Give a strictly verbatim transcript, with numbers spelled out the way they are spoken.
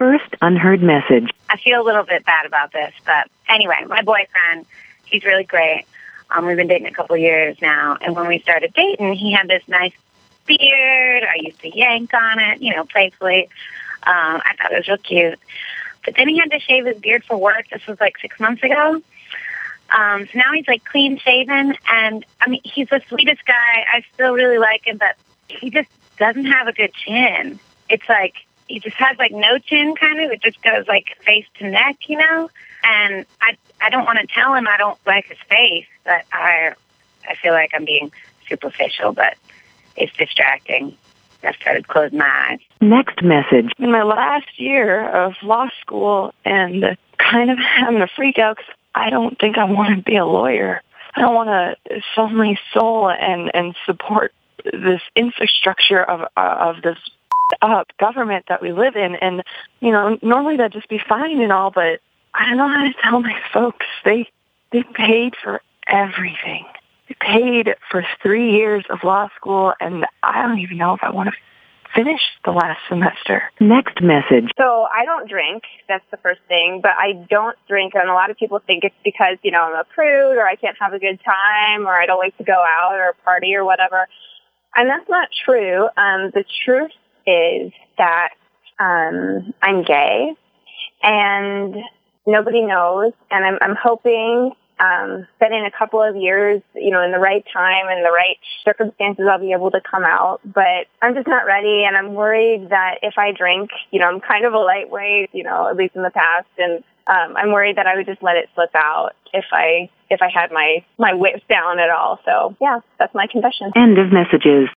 First unheard message. I feel a little bit bad about this, but anyway, my boyfriend, he's really great. Um, we've been dating a couple years now, and when we started dating, he had this nice beard. I used to yank on it, you know, playfully. Um, I thought it was real cute. But then he had to shave his beard for work. This was like six months ago. Um, so now he's like clean shaven, and I mean, he's the sweetest guy. I still really like him, but he just doesn't have a good chin. It's like he just has like no chin, kind of. It just goes like face to neck, you know. And I I don't want to tell him I don't like his face, but I I feel like I'm being superficial, but it's distracting. I started closing my eyes. Next message. In my last year of law school and kind of having a freak out because I don't think I want to be a lawyer. I don't want to sell my soul and, and support this infrastructure of uh, of this up government that we live in. And, you know, normally that'd just be fine and all, but I don't know how to tell my folks. They, they paid for everything. They paid for three years of law school, and I don't even know if I want to finish the last semester. Next message. So I don't drink. That's the first thing. But I don't drink, and a lot of people think it's because, you know, I'm a prude or I can't have a good time or I don't like to go out or party or whatever. And that's not true. Um, the truth is that um, I'm gay, and nobody knows. And I'm, I'm hoping um, that in a couple of years, you know, in the right time and the right circumstances, I'll be able to come out. But I'm just not ready, and I'm worried that if I drink, you know, I'm kind of a lightweight, you know, at least in the past, and um, I'm worried that I would just let it slip out if I if I had my my wits down at all. So yeah, that's my confession. End of messages.